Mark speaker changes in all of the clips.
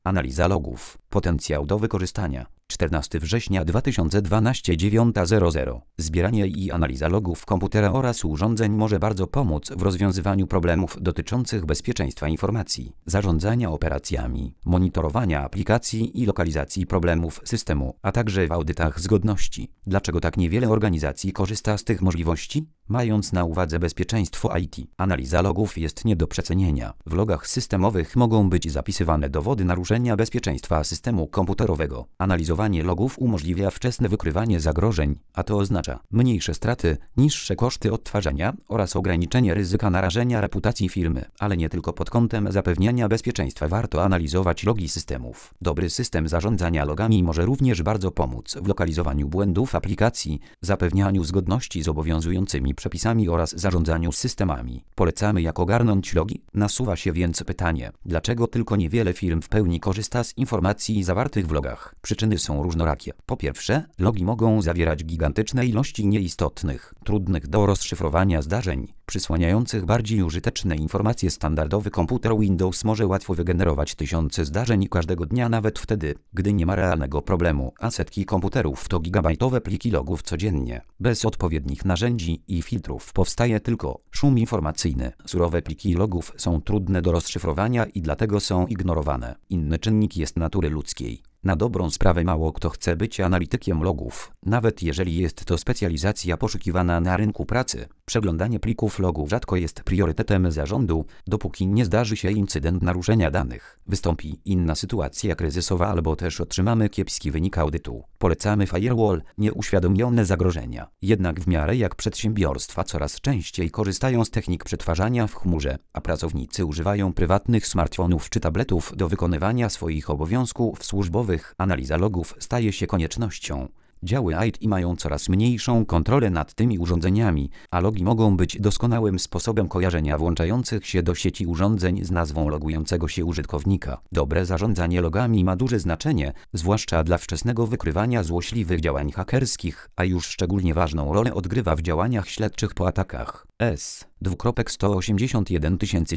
Speaker 1: Analiza logów. Potencjał do wykorzystania. 14 września 2012 9:00. Zbieranie i analiza logów komputera oraz urządzeń może bardzo pomóc w rozwiązywaniu problemów dotyczących bezpieczeństwa informacji, zarządzania operacjami, monitorowania aplikacji i lokalizacji problemów systemu, a także w audytach zgodności. Dlaczego tak niewiele organizacji korzysta z tych możliwości? Mając na uwadze bezpieczeństwo IT, analiza logów jest nie do przecenienia. W logach systemowych mogą być zapisywane dowody naruszenia bezpieczeństwa systemu komputerowego. Analizowanie logów umożliwia wczesne wykrywanie zagrożeń, a to oznacza mniejsze straty, niższe koszty odtwarzania oraz ograniczenie ryzyka narażenia reputacji firmy. Ale nie tylko pod kątem zapewniania bezpieczeństwa warto analizować logi systemów. Dobry system zarządzania logami może również bardzo pomóc w lokalizowaniu błędów aplikacji, zapewnianiu zgodności z obowiązującymi przepisami oraz zarządzaniu systemami. Polecamy, jak ogarnąć logi. Nasuwa się więc pytanie, dlaczego tylko niewiele firm w pełni korzysta z informacji zawartych w logach? Przyczyny są różnorakie. Po pierwsze, logi mogą zawierać gigantyczne ilości nieistotnych, trudnych do rozszyfrowania zdarzeń, przysłaniających bardziej użyteczne informacje. Standardowy komputer Windows może łatwo wygenerować tysiące zdarzeń każdego dnia, nawet wtedy, gdy nie ma realnego problemu, a setki komputerów to gigabajtowe pliki logów codziennie. Bez odpowiednich narzędzi i filtrów powstaje tylko szum informacyjny. Surowe pliki logów są trudne do rozszyfrowania i dlatego są ignorowane. Inny czynnik jest natury ludzkiej. Na dobrą sprawę mało kto chce być analitykiem logów, nawet jeżeli jest to specjalizacja poszukiwana na rynku pracy. Przeglądanie plików logów rzadko jest priorytetem zarządu, dopóki nie zdarzy się incydent naruszenia danych, wystąpi inna sytuacja kryzysowa albo też otrzymamy kiepski wynik audytu. Polecamy firewall, nieuświadomione zagrożenia. Jednak w miarę jak przedsiębiorstwa coraz częściej korzystają z technik przetwarzania w chmurze, a pracownicy używają prywatnych smartfonów czy tabletów do wykonywania swoich obowiązków służbowych, analiza logów staje się koniecznością. Działy IT mają coraz mniejszą kontrolę nad tymi urządzeniami, a logi mogą być doskonałym sposobem kojarzenia włączających się do sieci urządzeń z nazwą logującego się użytkownika. Dobre zarządzanie logami ma duże znaczenie, zwłaszcza dla wczesnego wykrywania złośliwych działań hakerskich, a już szczególnie ważną rolę odgrywa w działaniach śledczych po atakach. 181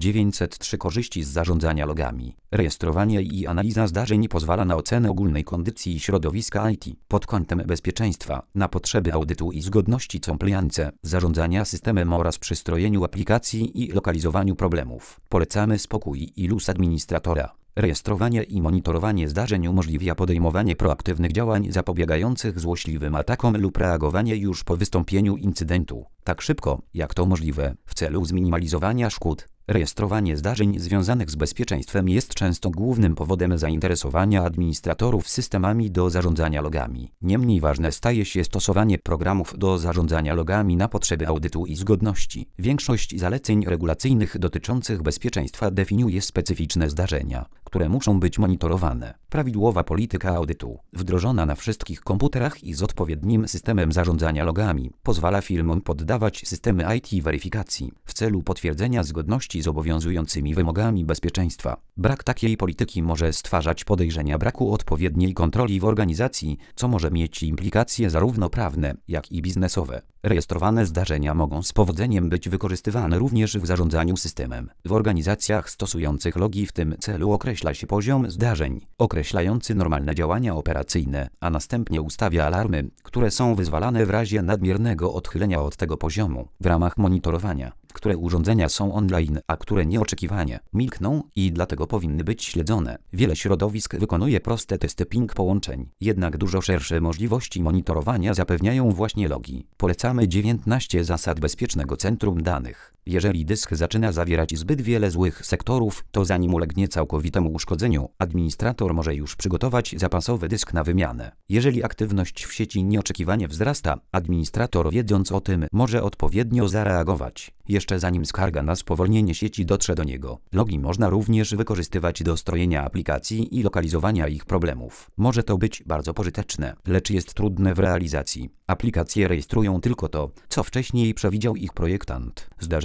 Speaker 1: 903 korzyści z zarządzania logami. Rejestrowanie i analiza zdarzeń pozwala na ocenę ogólnej kondycji środowiska IT pod kątem bezpieczeństwa, na potrzeby audytu i zgodności compliance, zarządzania systemem oraz przystrojeniu aplikacji i lokalizowaniu problemów. Polecamy spokój i luz administratora. Rejestrowanie i monitorowanie zdarzeń umożliwia podejmowanie proaktywnych działań zapobiegających złośliwym atakom lub reagowanie już po wystąpieniu incydentu, tak szybko, jak to możliwe, w celu zminimalizowania szkód. Rejestrowanie zdarzeń związanych z bezpieczeństwem jest często głównym powodem zainteresowania administratorów systemami do zarządzania logami. Niemniej ważne staje się stosowanie programów do zarządzania logami na potrzeby audytu i zgodności. Większość zaleceń regulacyjnych dotyczących bezpieczeństwa definiuje specyficzne zdarzenia, które muszą być monitorowane. Prawidłowa polityka audytu, wdrożona na wszystkich komputerach i z odpowiednim systemem zarządzania logami, pozwala firmom poddawać systemy IT weryfikacji w celu potwierdzenia zgodności z obowiązującymi wymogami bezpieczeństwa. Brak takiej polityki może stwarzać podejrzenia braku odpowiedniej kontroli w organizacji, co może mieć implikacje zarówno prawne, jak i biznesowe. Rejestrowane zdarzenia mogą z powodzeniem być wykorzystywane również w zarządzaniu systemem. W organizacjach stosujących logi w tym celu określa się poziom zdarzeń, określający normalne działania operacyjne, a następnie ustawia alarmy, które są wyzwalane w razie nadmiernego odchylenia od tego poziomu. W ramach monitorowania, które urządzenia są online, a które nieoczekiwanie milkną i dlatego powinny być śledzone. Wiele środowisk wykonuje proste testy ping połączeń, jednak dużo szersze możliwości monitorowania zapewniają właśnie logi. Polecamy 19 zasad bezpiecznego centrum danych. Jeżeli dysk zaczyna zawierać zbyt wiele złych sektorów, to zanim ulegnie całkowitemu uszkodzeniu, administrator może już przygotować zapasowy dysk na wymianę. Jeżeli aktywność w sieci nieoczekiwanie wzrasta, administrator, wiedząc o tym, może odpowiednio zareagować, jeszcze zanim skarga na spowolnienie sieci dotrze do niego. Logi można również wykorzystywać do strojenia aplikacji i lokalizowania ich problemów. Może to być bardzo pożyteczne, lecz jest trudne w realizacji. Aplikacje rejestrują tylko to, co wcześniej przewidział ich projektant. Zdarzenia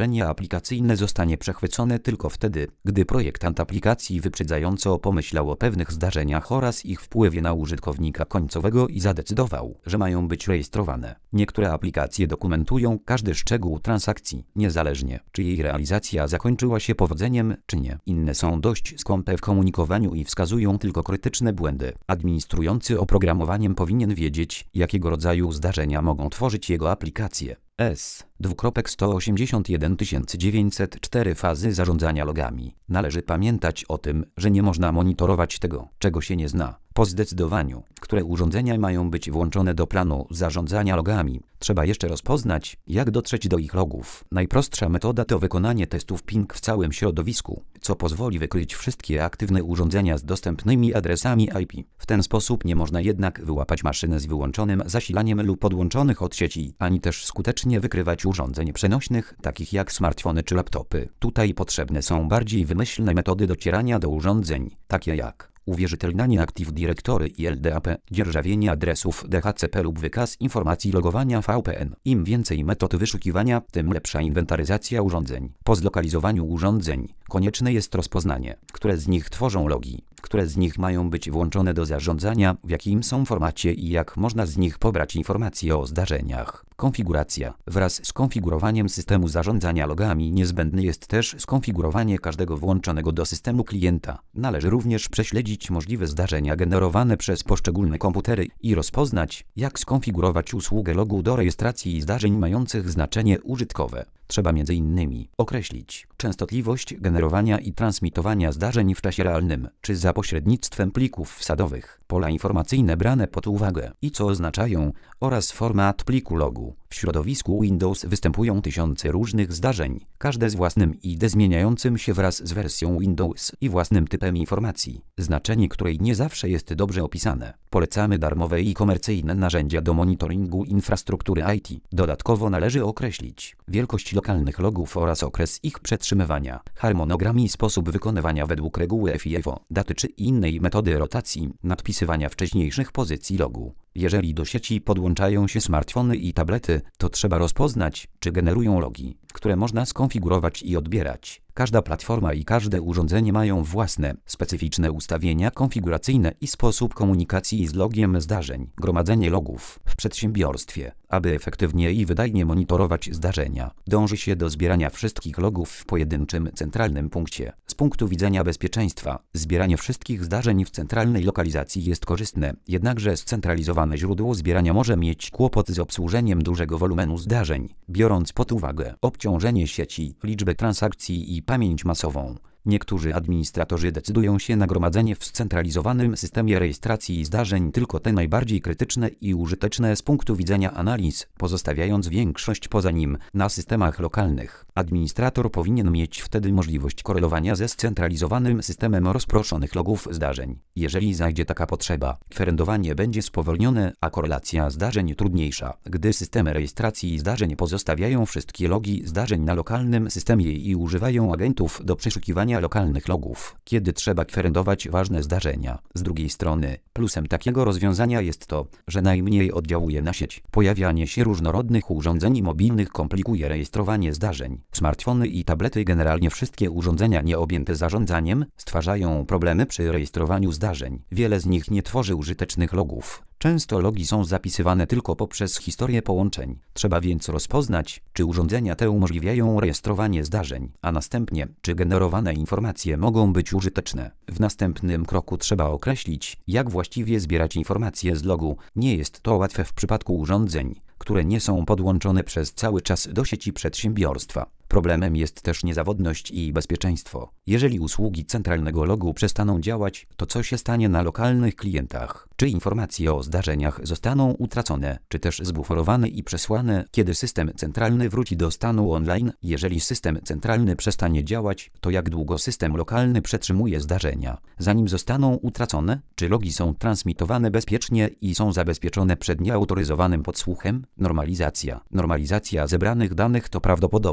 Speaker 1: urządzenie aplikacyjne zostanie przechwycone tylko wtedy, gdy projektant aplikacji wyprzedzająco pomyślał o pewnych zdarzeniach oraz ich wpływie na użytkownika końcowego i zadecydował, że mają być rejestrowane. Niektóre aplikacje dokumentują każdy szczegół transakcji, niezależnie, czy jej realizacja zakończyła się powodzeniem, czy nie. Inne są dość skąpe w komunikowaniu i wskazują tylko krytyczne błędy. Administrujący oprogramowaniem powinien wiedzieć, jakiego rodzaju zdarzenia mogą tworzyć jego aplikacje. S.281.904 Fazy zarządzania logami. Należy pamiętać o tym, że nie można monitorować tego, czego się nie zna. Po zdecydowaniu, które urządzenia mają być włączone do planu zarządzania logami, trzeba jeszcze rozpoznać, jak dotrzeć do ich logów. Najprostsza metoda to wykonanie testów ping w całym środowisku, co pozwoli wykryć wszystkie aktywne urządzenia z dostępnymi adresami IP. W ten sposób nie można jednak wyłapać maszyn z wyłączonym zasilaniem lub podłączonych od sieci, ani też skutecznie wykrywać urządzeń przenośnych, takich jak smartfony czy laptopy. Tutaj potrzebne są bardziej wymyślne metody docierania do urządzeń, takie jak uwierzytelnianie Active Directory i LDAP, dzierżawienie adresów DHCP lub wykaz informacji logowania VPN. Im więcej metod wyszukiwania, tym lepsza inwentaryzacja urządzeń. Po zlokalizowaniu urządzeń konieczne jest rozpoznanie, które z nich tworzą logi, które z nich mają być włączone do zarządzania, w jakim są formacie i jak można z nich pobrać informacje o zdarzeniach. Konfiguracja. Wraz z konfigurowaniem systemu zarządzania logami niezbędne jest też skonfigurowanie każdego włączonego do systemu klienta. Należy również prześledzić możliwe zdarzenia generowane przez poszczególne komputery i rozpoznać, jak skonfigurować usługę logu do rejestracji zdarzeń mających znaczenie użytkowe. Trzeba m.in. określić częstotliwość generowania i transmitowania zdarzeń w czasie realnym, czy za pośrednictwem plików wsadowych, pola informacyjne brane pod uwagę i co oznaczają, oraz format pliku logu. W środowisku Windows występują tysiące różnych zdarzeń, każde z własnym ID zmieniającym się wraz z wersją Windows i własnym typem informacji, znaczenie której nie zawsze jest dobrze opisane. Polecamy darmowe i komercyjne narzędzia do monitoringu infrastruktury IT. Dodatkowo należy określić wielkość lokalnych logów oraz okres ich przetrzymywania, harmonogram i sposób wykonywania według reguły FIFO, daty czy innej metody rotacji, nadpisywania wcześniejszych pozycji logu. Jeżeli do sieci podłączają się smartfony i tablety, to trzeba rozpoznać, czy generują logi, które można skonfigurować i odbierać. Każda platforma i każde urządzenie mają własne, specyficzne ustawienia konfiguracyjne i sposób komunikacji z logiem zdarzeń. Gromadzenie logów w przedsiębiorstwie. Aby efektywnie i wydajnie monitorować zdarzenia, dąży się do zbierania wszystkich logów w pojedynczym centralnym punkcie. Z punktu widzenia bezpieczeństwa, zbieranie wszystkich zdarzeń w centralnej lokalizacji jest korzystne, jednakże scentralizowane źródło zbierania może mieć kłopot z obsłużeniem dużego wolumenu zdarzeń, biorąc pod uwagę obciążenie sieci, liczbę transakcji i pamięć masową. Niektórzy administratorzy decydują się na gromadzenie w scentralizowanym systemie rejestracji zdarzeń tylko te najbardziej krytyczne i użyteczne z punktu widzenia analiz, pozostawiając większość poza nim na systemach lokalnych. Administrator powinien mieć wtedy możliwość korelowania ze scentralizowanym systemem rozproszonych logów zdarzeń. Jeżeli zajdzie taka potrzeba, kwerendowanie będzie spowolnione, a korelacja zdarzeń trudniejsza, gdy systemy rejestracji zdarzeń pozostawiają wszystkie logi zdarzeń na lokalnym systemie i używają agentów do przeszukiwania lokalnych logów, kiedy trzeba kwerendować ważne zdarzenia. Z drugiej strony, plusem takiego rozwiązania jest to, że najmniej oddziałuje na sieć. Pojawianie się różnorodnych urządzeń mobilnych komplikuje rejestrowanie zdarzeń. Smartfony i tablety, generalnie wszystkie urządzenia nieobjęte zarządzaniem, stwarzają problemy przy rejestrowaniu zdarzeń. Wiele z nich nie tworzy użytecznych logów. Często logi są zapisywane tylko poprzez historię połączeń. Trzeba więc rozpoznać, czy urządzenia te umożliwiają rejestrowanie zdarzeń, a następnie, czy generowane informacje mogą być użyteczne. W następnym kroku trzeba określić, jak właściwie zbierać informacje z logu. Nie jest to łatwe w przypadku urządzeń, które nie są podłączone przez cały czas do sieci przedsiębiorstwa. Problemem jest też niezawodność i bezpieczeństwo. Jeżeli usługi centralnego logu przestaną działać, to co się stanie na lokalnych klientach? Czy informacje o zdarzeniach zostaną utracone, czy też zbuforowane i przesłane, kiedy system centralny wróci do stanu online? Jeżeli system centralny przestanie działać, to jak długo system lokalny przetrzymuje zdarzenia, zanim zostaną utracone? Czy logi są transmitowane bezpiecznie i są zabezpieczone przed nieautoryzowanym podsłuchem? Normalizacja. Normalizacja zebranych danych to prawdopodobnie druga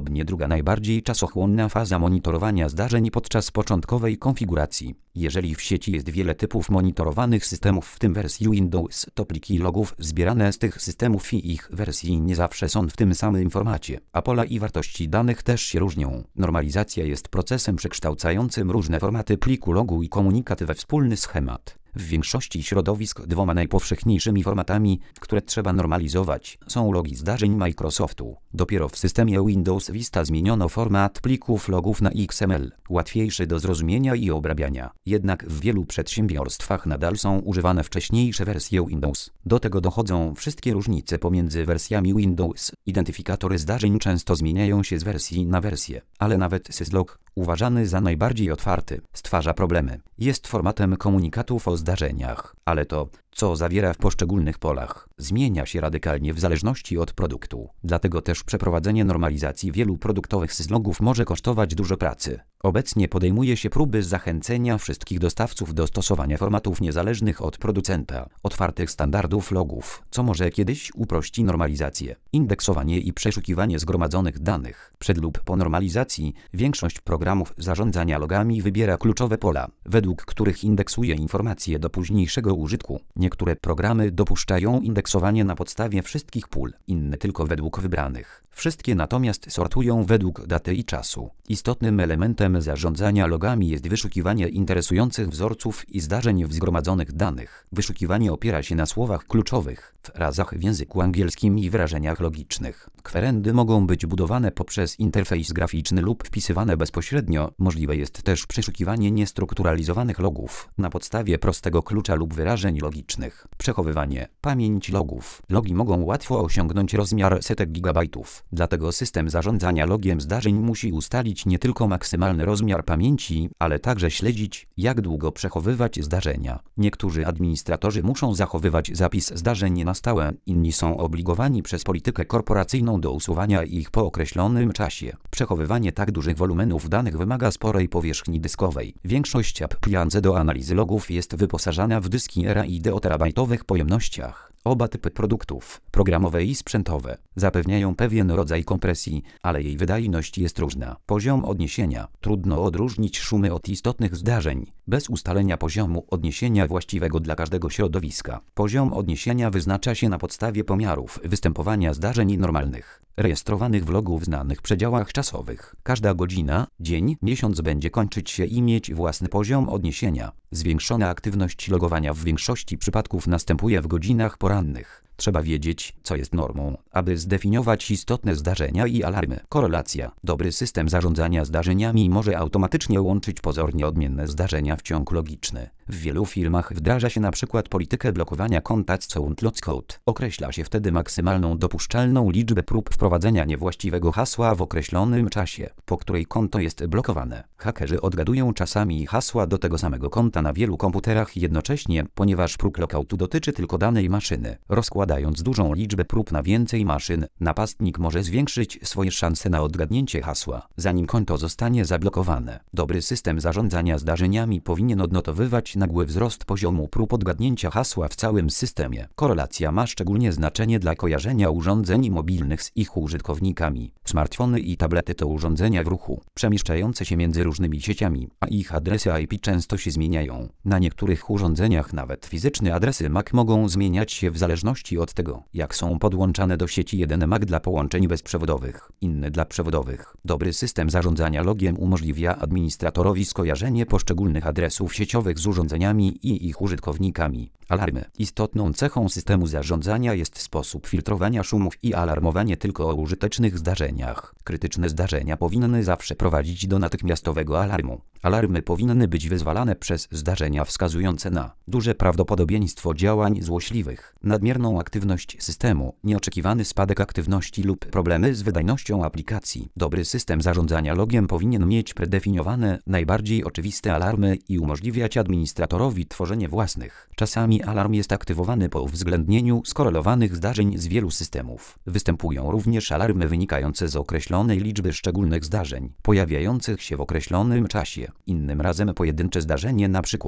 Speaker 1: druga najbardziej czasochłonna faza monitorowania zdarzeń podczas początkowej konfiguracji. Jeżeli w sieci jest wiele typów monitorowanych systemów, w tym wersji Windows, to pliki logów zbierane z tych systemów i ich wersji nie zawsze są w tym samym formacie, a pola i wartości danych też się różnią. Normalizacja jest procesem przekształcającym różne formaty pliku logu i komunikaty we wspólny schemat. W większości środowisk dwoma najpowszechniejszymi formatami, które trzeba normalizować, są logi zdarzeń Microsoftu. Dopiero w systemie Windows Vista zmieniono format plików logów na XML, łatwiejszy do zrozumienia i obrabiania. Jednak w wielu przedsiębiorstwach nadal są używane wcześniejsze wersje Windows. Do tego dochodzą wszystkie różnice pomiędzy wersjami Windows. Identyfikatory zdarzeń często zmieniają się z wersji na wersję, ale nawet syslog, uważany za najbardziej otwarty, stwarza problemy. Jest formatem komunikatów o zdarzeniach, ale to, co zawiera w poszczególnych polach, zmienia się radykalnie w zależności od produktu. Dlatego też przeprowadzenie normalizacji wielu produktowych syslogów może kosztować dużo pracy. Obecnie podejmuje się próby zachęcenia wszystkich dostawców do stosowania formatów niezależnych od producenta, otwartych standardów logów, co może kiedyś uprości normalizację, indeksowanie i przeszukiwanie zgromadzonych danych. Przed lub po normalizacji większość programów zarządzania logami wybiera kluczowe pola, według których indeksuje informacje do późniejszego użytku. Niektóre programy dopuszczają indeksowanie na podstawie wszystkich pól, inne tylko według wybranych. Wszystkie natomiast sortują według daty i czasu. Istotnym elementem zarządzania logami jest wyszukiwanie interesujących wzorców i zdarzeń w zgromadzonych danych. Wyszukiwanie opiera się na słowach kluczowych, frazach w języku angielskim i wyrażeniach logicznych. Kwerendy mogą być budowane poprzez interfejs graficzny lub wpisywane bezpośrednio. Możliwe jest też przeszukiwanie niestrukturalizowanych logów na podstawie prostego klucza lub wyrażeń logicznych. Przechowywanie. Pamięć logów. Logi mogą łatwo osiągnąć rozmiar setek gigabajtów. Dlatego system zarządzania logiem zdarzeń musi ustalić nie tylko maksymalny rozmiar pamięci, ale także śledzić, jak długo przechowywać zdarzenia. Niektórzy administratorzy muszą zachowywać zapis zdarzeń na stałe, inni są obligowani przez politykę korporacyjną do usuwania ich po określonym czasie. Przechowywanie tak dużych wolumenów danych wymaga sporej powierzchni dyskowej. Większość aplikacji do analizy logów jest wyposażana w dyski RAID o terabajtowych pojemnościach. Oba typy produktów, programowe i sprzętowe, zapewniają pewien rodzaj kompresji, ale jej wydajność jest różna. Poziom odniesienia. Trudno odróżnić szumy od istotnych zdarzeń, bez ustalenia poziomu odniesienia właściwego dla każdego środowiska. Poziom odniesienia wyznacza się na podstawie pomiarów występowania zdarzeń normalnych, rejestrowanych w logu w znanych przedziałach czasowych. Każda godzina, dzień, miesiąc będzie kończyć się i mieć własny poziom odniesienia. Zwiększona aktywność logowania w większości przypadków następuje w godzinach porannych. Trzeba wiedzieć, co jest normą, aby zdefiniować istotne zdarzenia i alarmy. Korelacja. Dobry system zarządzania zdarzeniami może automatycznie łączyć pozornie odmienne zdarzenia w ciąg logiczny. W wielu firmach wdraża się np. politykę blokowania konta Count Code. Określa się wtedy maksymalną dopuszczalną liczbę prób wprowadzenia niewłaściwego hasła w określonym czasie, po której konto jest blokowane. Hakerzy odgadują czasami hasła do tego samego konta na wielu komputerach jednocześnie, ponieważ próg lockoutu dotyczy tylko danej maszyny. Rozkładając dużą liczbę prób na więcej maszyn, napastnik może zwiększyć swoje szanse na odgadnięcie hasła, zanim konto zostanie zablokowane. Dobry system zarządzania zdarzeniami powinien odnotowywać nagły wzrost poziomu prób odgadnięcia hasła w całym systemie. Korelacja ma szczególnie znaczenie dla kojarzenia urządzeń mobilnych z ich użytkownikami. Smartfony i tablety to urządzenia w ruchu, przemieszczające się między różnymi sieciami, a ich adresy IP często się zmieniają. Na niektórych urządzeniach nawet fizyczne adresy MAC mogą zmieniać się w zależności od tego, jak są podłączane do sieci. Jeden MAC dla połączeń bezprzewodowych, inny dla przewodowych. Dobry system zarządzania logiem umożliwia administratorowi skojarzenie poszczególnych adresów sieciowych z urządzeniami i ich użytkownikami. Alarmy. Istotną cechą systemu zarządzania jest sposób filtrowania szumów i alarmowanie tylko o użytecznych zdarzeniach. Krytyczne zdarzenia powinny zawsze prowadzić do natychmiastowego alarmu. Alarmy powinny być wyzwalane przez zdarzenia wskazujące na duże prawdopodobieństwo działań złośliwych, nadmierną aktywność systemu, nieoczekiwany spadek aktywności lub problemy z wydajnością aplikacji. Dobry system zarządzania logiem powinien mieć predefiniowane najbardziej oczywiste alarmy i umożliwiać administratorowi tworzenie własnych. Czasami alarm jest aktywowany po uwzględnieniu skorelowanych zdarzeń z wielu systemów. Występują również alarmy wynikające z określonej liczby szczególnych zdarzeń, pojawiających się w określonym czasie. Innym razem pojedyncze zdarzenie, np.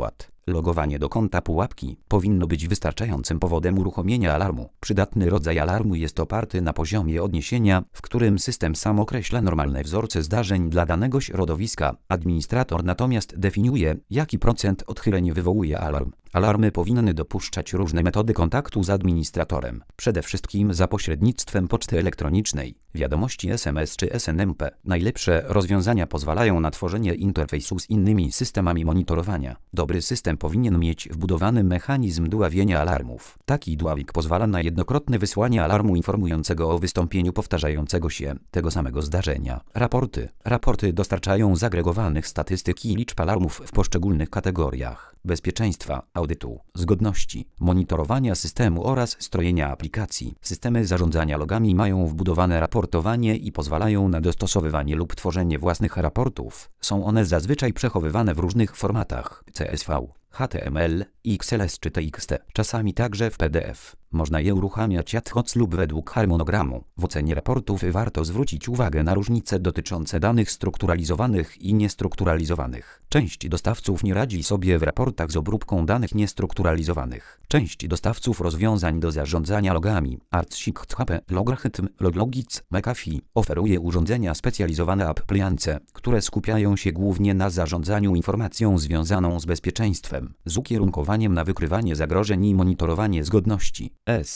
Speaker 1: Logowanie do konta pułapki powinno być wystarczającym powodem uruchomienia alarmu. Przydatny rodzaj alarmu jest oparty na poziomie odniesienia, w którym system sam określa normalne wzorce zdarzeń dla danego środowiska. Administrator natomiast definiuje, jaki procent odchyleń wywołuje alarm. Alarmy powinny dopuszczać różne metody kontaktu z administratorem, przede wszystkim za pośrednictwem poczty elektronicznej, wiadomości SMS czy SNMP. Najlepsze rozwiązania pozwalają na tworzenie interfejsu z innymi systemami monitorowania. Dobry system powinien mieć wbudowany mechanizm dławienia alarmów. Taki dławik pozwala na jednokrotne wysłanie alarmu informującego o wystąpieniu powtarzającego się tego samego zdarzenia. Raporty dostarczają zagregowanych statystyk i liczb alarmów w poszczególnych kategoriach: bezpieczeństwa, audytu, zgodności, monitorowania systemu oraz strojenia aplikacji. Systemy zarządzania logami mają wbudowane raportowanie i pozwalają na dostosowywanie lub tworzenie własnych raportów. Są one zazwyczaj przechowywane w różnych formatach: CSV, HTML, XLS czy TXT, czasami także w PDF. Można je uruchamiać ad hoc lub według harmonogramu. W ocenie raportów warto zwrócić uwagę na różnice dotyczące danych strukturalizowanych i niestrukturalizowanych. Część dostawców nie radzi sobie w raportach z obróbką danych niestrukturalizowanych. Część dostawców rozwiązań do zarządzania logami, ArcSight, Logarithm, Loglogits, McAfee, oferuje urządzenia specjalizowane appliance, które skupiają się głównie na zarządzaniu informacją związaną z bezpieczeństwem, z ukierunkowaniem na wykrywanie zagrożeń i monitorowanie zgodności.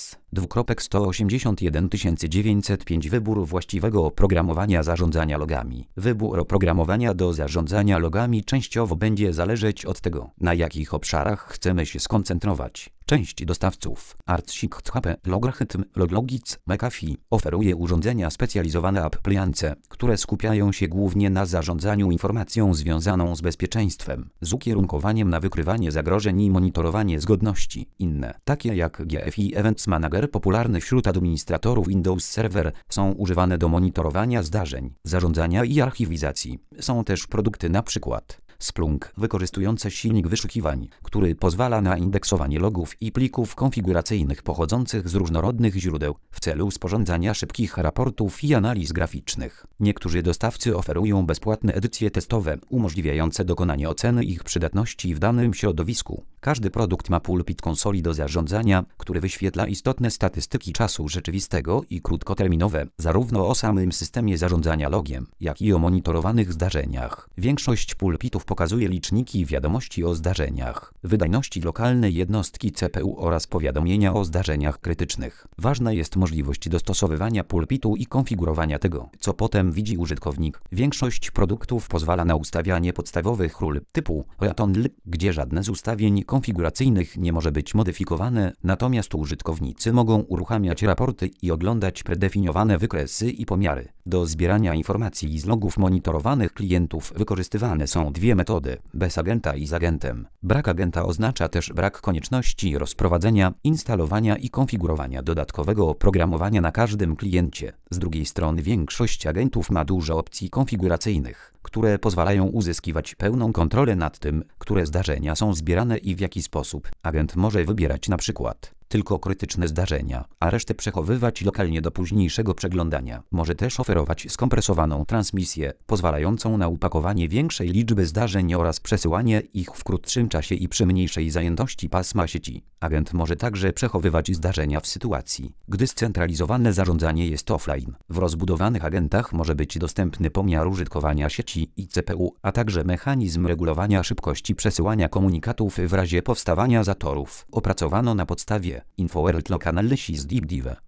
Speaker 1: S.181.905 Wybór właściwego oprogramowania zarządzania logami. Wybór oprogramowania do zarządzania logami częściowo będzie zależeć od tego, na jakich obszarach chcemy się skoncentrować. Część dostawców, ArcSight, Logarithm, Loglogits, McAfee, oferuje urządzenia specjalizowane appliance, które skupiają się głównie na zarządzaniu informacją związaną z bezpieczeństwem, z ukierunkowaniem na wykrywanie zagrożeń i monitorowanie zgodności. Inne, takie jak GFI Events Manager, popularny wśród administratorów Windows Server, są używane do monitorowania zdarzeń, zarządzania i archiwizacji. Są też produkty np. Splunk, wykorzystujące silnik wyszukiwań, który pozwala na indeksowanie logów i plików konfiguracyjnych pochodzących z różnorodnych źródeł w celu sporządzania szybkich raportów i analiz graficznych. Niektórzy dostawcy oferują bezpłatne edycje testowe umożliwiające dokonanie oceny ich przydatności w danym środowisku. Każdy produkt ma pulpit konsoli do zarządzania, który wyświetla istotne statystyki czasu rzeczywistego i krótkoterminowe, zarówno o samym systemie zarządzania logiem, jak i o monitorowanych zdarzeniach. Większość pulpitów pokazuje liczniki wiadomości o zdarzeniach, wydajności lokalnej jednostki CPU oraz powiadomienia o zdarzeniach krytycznych. Ważna jest możliwość dostosowywania pulpitu i konfigurowania tego, co potem widzi użytkownik. Większość produktów pozwala na ustawianie podstawowych ról typu RATONL, gdzie żadne z ustawień konfiguracyjnych nie może być modyfikowane, natomiast użytkownicy mogą uruchamiać raporty i oglądać predefiniowane wykresy i pomiary. Do zbierania informacji z logów monitorowanych klientów wykorzystywane są dwie metody: bez agenta i z agentem. Brak agenta oznacza też brak konieczności rozprowadzenia, instalowania i konfigurowania dodatkowego oprogramowania na każdym kliencie. Z drugiej strony większość agentów ma dużo opcji konfiguracyjnych, które pozwalają uzyskiwać pełną kontrolę nad tym, które zdarzenia są zbierane i w jaki sposób. Agent może wybierać na przykład tylko krytyczne zdarzenia, a resztę przechowywać lokalnie do późniejszego przeglądania. Może też oferować skompresowaną transmisję, pozwalającą na upakowanie większej liczby zdarzeń oraz przesyłanie ich w krótszym czasie i przy mniejszej zajętości pasma sieci. Agent może także przechowywać zdarzenia w sytuacji, gdy scentralizowane zarządzanie jest offline. W rozbudowanych agentach może być dostępny pomiar użytkowania sieci i CPU, a także mechanizm regulowania szybkości przesyłania komunikatów w razie powstawania zatorów. Opracowano na podstawie InfoWorld Log Analysis Deep Dive.